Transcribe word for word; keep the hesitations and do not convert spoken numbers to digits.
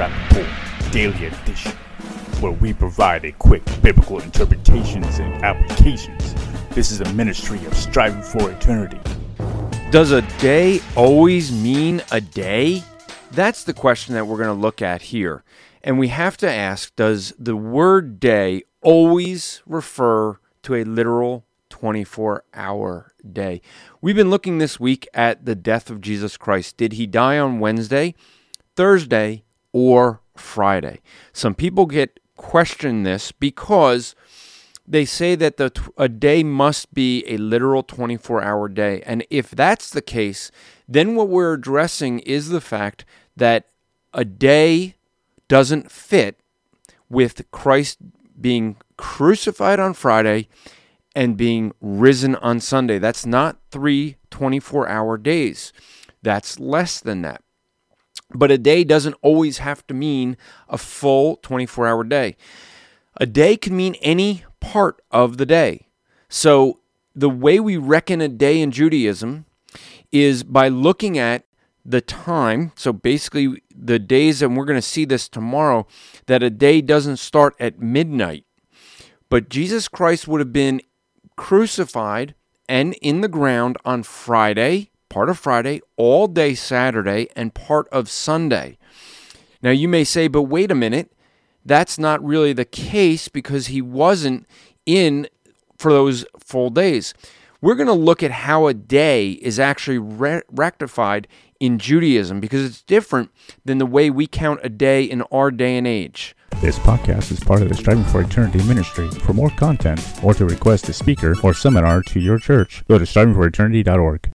Rappaport Daily Edition, where we provide a quick biblical interpretations and applications. This is a ministry of striving for eternity. Does a day always mean a day? That's the question that we're going to look at here. And we have to ask, does the word day always refer to a literal twenty-four hour day? We've been looking this week at the death of Jesus Christ. Did he die on Wednesday, Thursday, or Friday? Some people get question this because they say that the a day must be a literal twenty-four hour day. And if that's the case, then what we're addressing is the fact that a day doesn't fit with Christ being crucified on Friday and being risen on Sunday. That's not three twenty-four hour days. That's less than that. But a day doesn't always have to mean a full twenty-four hour day. A day can mean any part of the day. So the way we reckon a day in Judaism is by looking at the time. So basically the days, and we're going to see this tomorrow, that a day doesn't start at midnight. But Jesus Christ would have been crucified and in the ground on Friday, part of Friday, all day Saturday, and part of Sunday. Now you may say, but wait a minute, that's not really the case because he wasn't in for those full days. We're going to look at how a day is actually re- rectified in Judaism because it's different than the way we count a day in our day and age. This podcast is part of the Striving for Eternity ministry. For more content or to request a speaker or seminar to your church, go to striving for eternity dot org.